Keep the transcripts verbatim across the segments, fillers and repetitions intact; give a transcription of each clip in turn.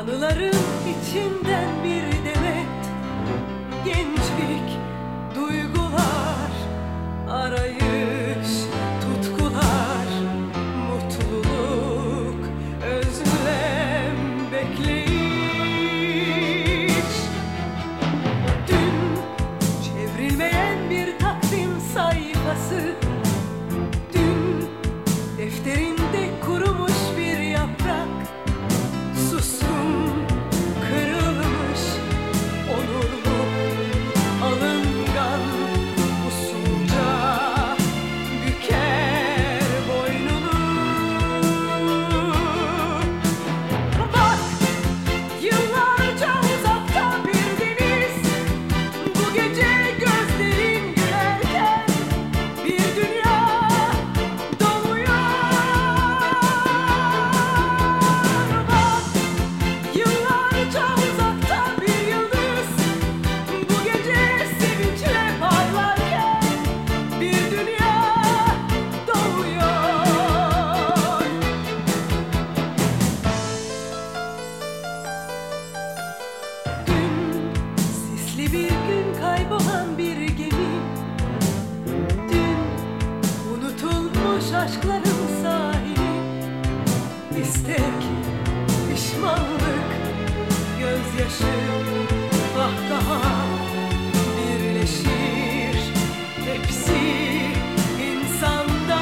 Anıların içinden bir demet gençlik, duygular, arayış, tutkular, mutluluk, özlem, bekleyiş. Dün çevrilmeyen bir takvim sayfası, dün defterinde kurumuş bir yaprak, suskun, kırılmış, onurlu, alıngan, usulca büker boynunu. Bak, yıllarca uzakta bir deniz, bu gece gözlerin gülerken bir dünya doğuyor. Bak, yıllarca uzakta bir yıldız, bu gece sevinçle parlarken bir dünya doğuyor. Dün sisli bir gün kaybolan bir gemi, dün unutulmuş aşkların sahili, istek, pişmanlık, gözyaşı, kahkaha birleşir, hepsi insanda.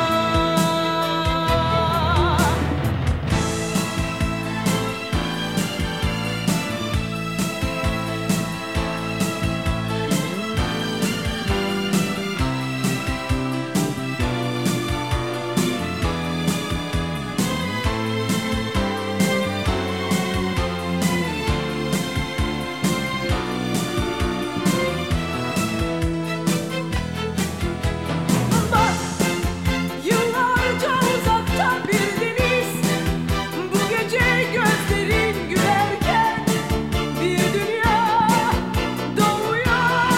Bak, yıllarca uzakta bir deniz, bu gece gözlerin gülerken bir dünya doğuyor.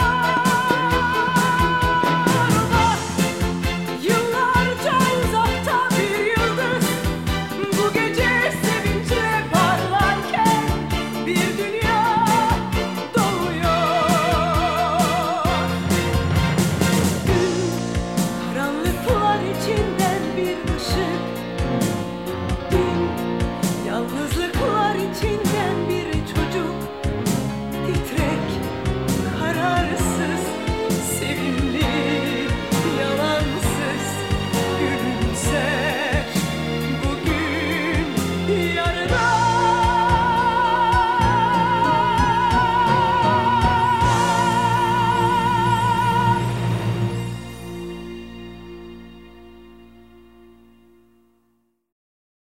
Bak, yıllarca uzakta bir yıldız, bu gece sevinçle parlarken bir dünya doğuyor. Dün karanlıklar içinden bir ışık, dün yalnızlıklar içinden bir çocuk, titrek, kararsız, sevimli, yalansız, gülümser bugün, yarına.